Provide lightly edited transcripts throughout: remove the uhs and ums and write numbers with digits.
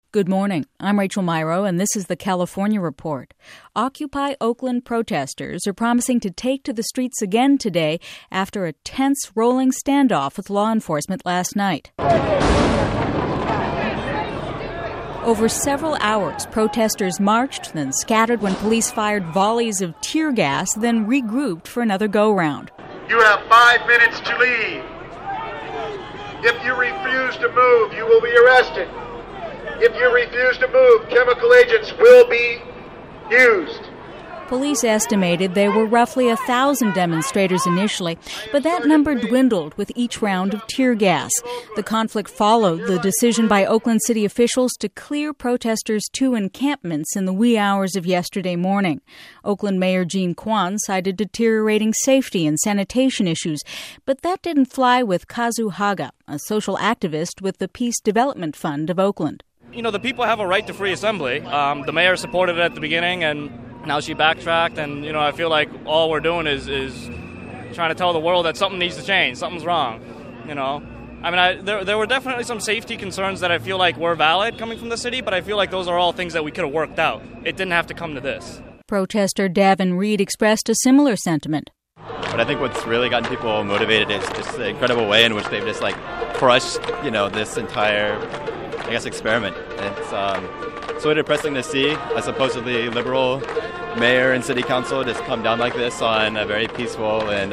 Good morning. I'm Rachel Myro, and this is the California Report. Occupy Oakland protesters are promising to take to the streets again today after a tense rolling standoff with law enforcement last night. Over several hours, protesters marched, then scattered when police fired volleys of tear gas, then regrouped for another go-round. You have 5 minutes to leave. If you refuse to move, you will be arrested. If you refuse to move, chemical agents will be used. Police estimated there were roughly 1,000 demonstrators initially, but that number dwindled with each round of tear gas. The conflict followed the decision by Oakland City officials to clear protesters' two encampments in the wee hours of yesterday morning. Oakland Mayor Jean Quan cited deteriorating safety and sanitation issues, but that didn't fly with Kazu Haga, a social activist with the Peace Development Fund of Oakland. You know, the people have a right to free assembly. The mayor supported it at the beginning, and now she backtracked, and, you know, I feel like all we're doing is trying to tell the world that something needs to change, something's wrong, you know. I mean, there were definitely some safety concerns that I feel like were valid coming from the city, but I feel like those are all things that we could have worked out. It didn't have to come to this. Protester Davin Reed expressed a similar sentiment. But I think what's really gotten people motivated is just the incredible way in which they've just, crushed, this entire, experiment. It's sort of depressing to see a supposedly liberal mayor and city council just come down like this on a very peaceful and,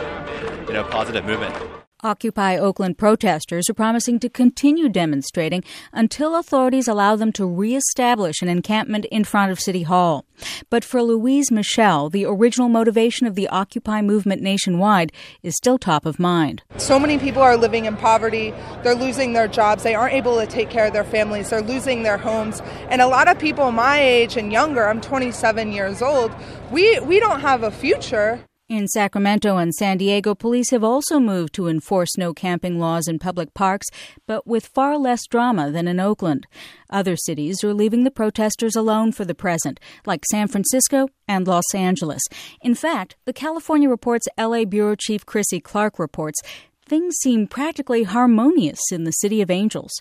positive movement. Occupy Oakland protesters are promising to continue demonstrating until authorities allow them to reestablish an encampment in front of City Hall. But for Louise Michelle, the original motivation of the Occupy movement nationwide is still top of mind. So many people are living in poverty. They're losing their jobs. They aren't able to take care of their families. They're losing their homes. And a lot of people my age and younger, I'm 27 years old, we don't have a future. In Sacramento and San Diego, police have also moved to enforce no camping laws in public parks, but with far less drama than in Oakland. Other cities are leaving the protesters alone for the present, like San Francisco and Los Angeles. In fact, the California Report's L.A. Bureau Chief Chrissy Clark reports things seem practically harmonious in the City of Angels.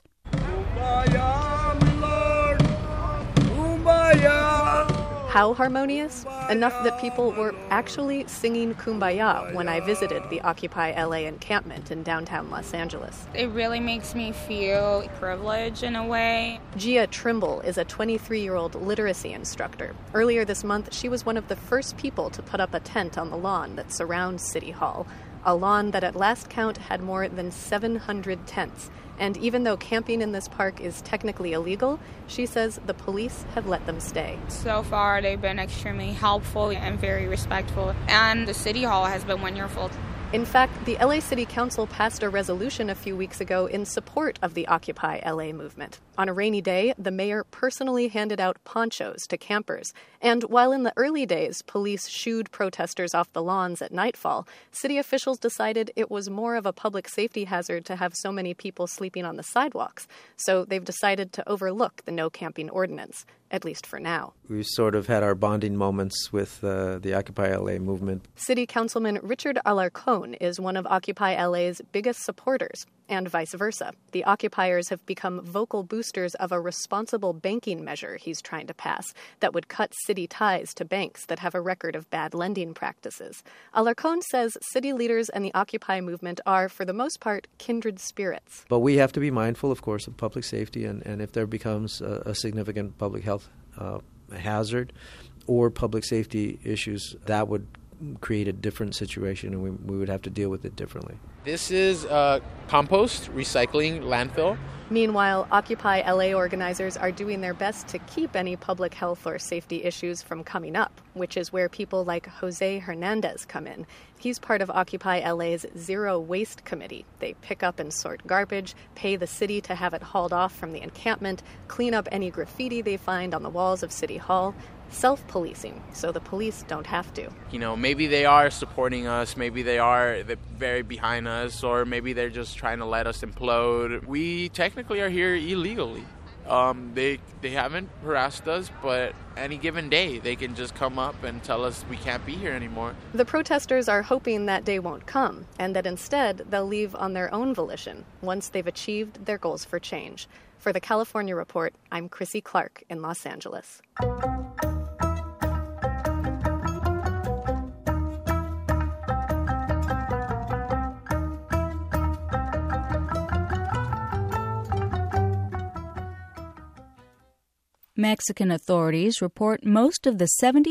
How harmonious? Enough that people were actually singing Kumbaya when I visited the Occupy LA encampment in downtown Los Angeles. It really makes me feel privileged in a way. Gia Trimble is a 23-year-old literacy instructor. Earlier this month, she was one of the first people to put up a tent on the lawn that surrounds City Hall, a lawn that at last count had more than 700 tents. And even though camping in this park is technically illegal, she says the police have let them stay. So far, they've been extremely helpful and very respectful, and the City Hall has been wonderful. In fact, the LA City Council passed a resolution a few weeks ago in support of the Occupy LA movement. On a rainy day, the mayor personally handed out ponchos to campers. And while in the early days, police shooed protesters off the lawns at nightfall, city officials decided it was more of a public safety hazard to have so many people sleeping on the sidewalks. So they've decided to overlook the no camping ordinance, at least for now. We sort of had our bonding moments with the Occupy LA movement. City Councilman Richard Alarcón is one of Occupy LA's biggest supporters, and vice versa. The occupiers have become vocal boosters of a responsible banking measure he's trying to pass that would cut city ties to banks that have a record of bad lending practices. Alarcón says city leaders and the Occupy movement are, for the most part, kindred spirits. But we have to be mindful, of course, of public safety, and if there becomes a significant public health hazard or public safety issues, that would create a different situation, and we would have to deal with it differently. This is a compost recycling landfill. Meanwhile, Occupy LA organizers are doing their best to keep any public health or safety issues from coming up, which is where people like Jose Hernandez come in. He's part of Occupy LA's Zero Waste Committee. They pick up and sort garbage, pay the city to have it hauled off from the encampment, clean up any graffiti they find on the walls of City Hall. Self-policing, so the police don't have to. Maybe they are supporting us, maybe they are very behind us, or maybe they're just trying to let us implode. We technically are here illegally. They haven't harassed us, but any given day they can just come up and tell us we can't be here anymore. The protesters are hoping that day won't come, and that instead they'll leave on their own volition once they've achieved their goals for change. For the California Report, I'm Chrissy Clark in Los Angeles. Mexican authorities report most of the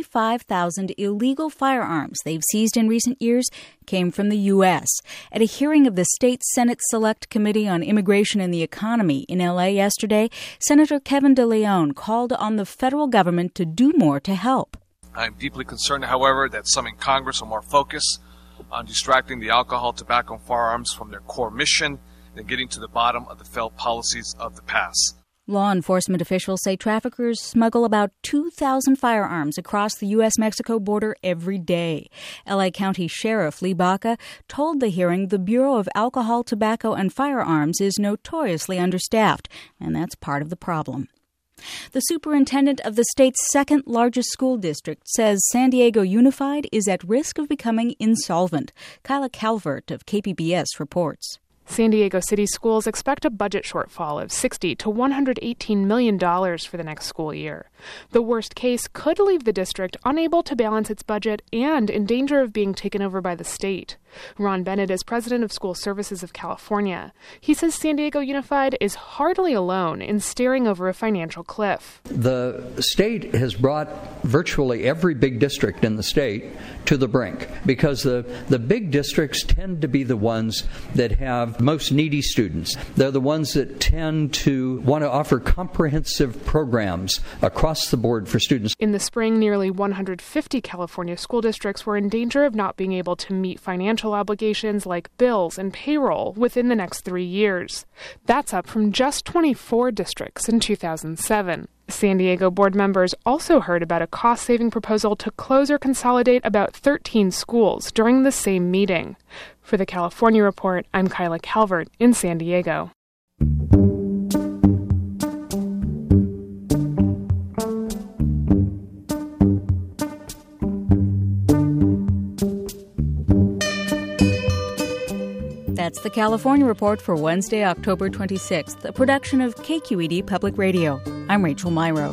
75,000 illegal firearms they've seized in recent years came from the U.S. At a hearing of the state Senate Select Committee on Immigration and the Economy in L.A. yesterday, Senator Kevin De Leon called on the federal government to do more to help. I'm deeply concerned, however, that some in Congress are more focused on distracting the alcohol, tobacco, and firearms from their core mission than getting to the bottom of the failed policies of the past. Law enforcement officials say traffickers smuggle about 2,000 firearms across the U.S.-Mexico border every day. L.A. County Sheriff Lee Baca told the hearing the Bureau of Alcohol, Tobacco, and Firearms is notoriously understaffed, and that's part of the problem. The superintendent of the state's second-largest school district says San Diego Unified is at risk of becoming insolvent. Kyla Calvert of KPBS reports. San Diego City schools expect a budget shortfall of $60 to $118 million for the next school year. The worst case could leave the district unable to balance its budget and in danger of being taken over by the state. Ron Bennett is president of School Services of California. He says San Diego Unified is hardly alone in staring over a financial cliff. The state has brought virtually every big district in the state to the brink because the big districts tend to be the ones that have most needy students. They're the ones that tend to want to offer comprehensive programs across the board for students. In the spring, nearly 150 California school districts were in danger of not being able to meet financial obligations like bills and payroll within the next 3 years. That's up from just 24 districts in 2007. San Diego board members also heard about a cost-saving proposal to close or consolidate about 13 schools during the same meeting. For the California Report, I'm Kyla Calvert in San Diego. That's the California Report for Wednesday, October 26th, a production of KQED Public Radio. I'm Rachel Myrow.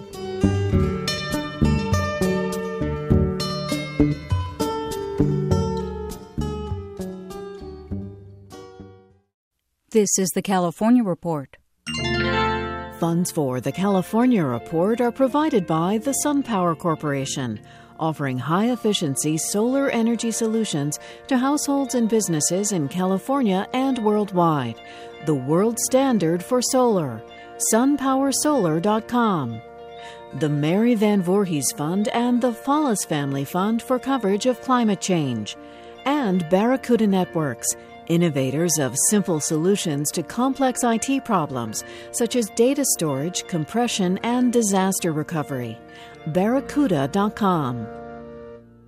This is the California Report. Funds for the California Report are provided by the SunPower Corporation, offering high-efficiency solar energy solutions to households and businesses in California and worldwide. The world standard for solar. SunPowerSolar.com. The Mary Van Voorhees Fund and the Follis Family Fund for coverage of climate change. And Barracuda Networks, innovators of simple solutions to complex IT problems such as data storage, compression, and disaster recovery. Barracuda.com.